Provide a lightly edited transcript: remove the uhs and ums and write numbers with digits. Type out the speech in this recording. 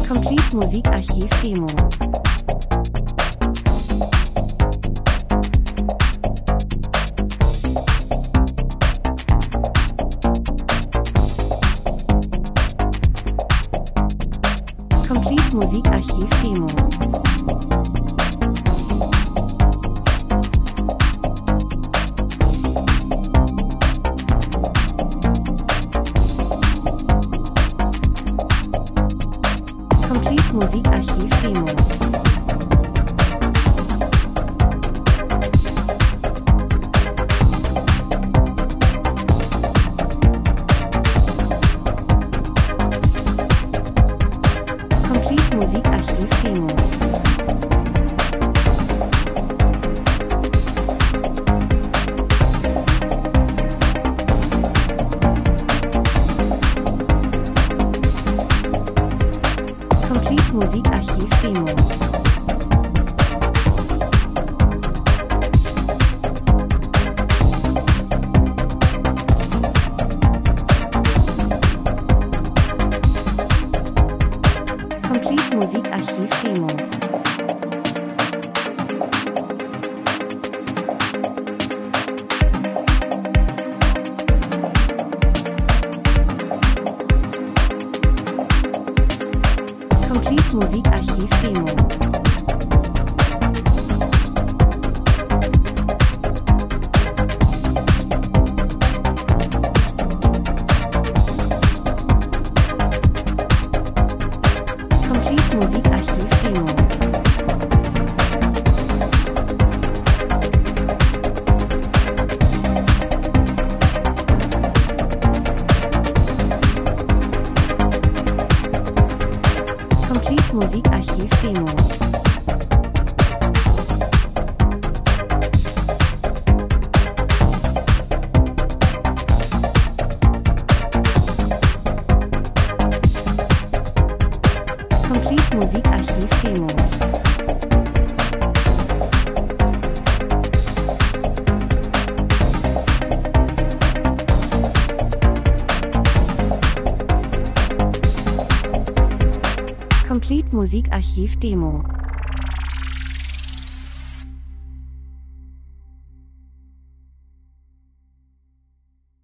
Complete Musikarchiv Demo. Complete Musikarchiv Demo. Complete Musikarchiv Demo. Complete Musikarchiv Demo. Complete Musikarchiv Demo. Complete Musikarchiv Demo. Complete Musikarchiv Demo. Complete Musikarchiv Demo. Complete Musikarchiv Demo. Complete Musikarchiv Demo. Complete Musikarchiv Demo.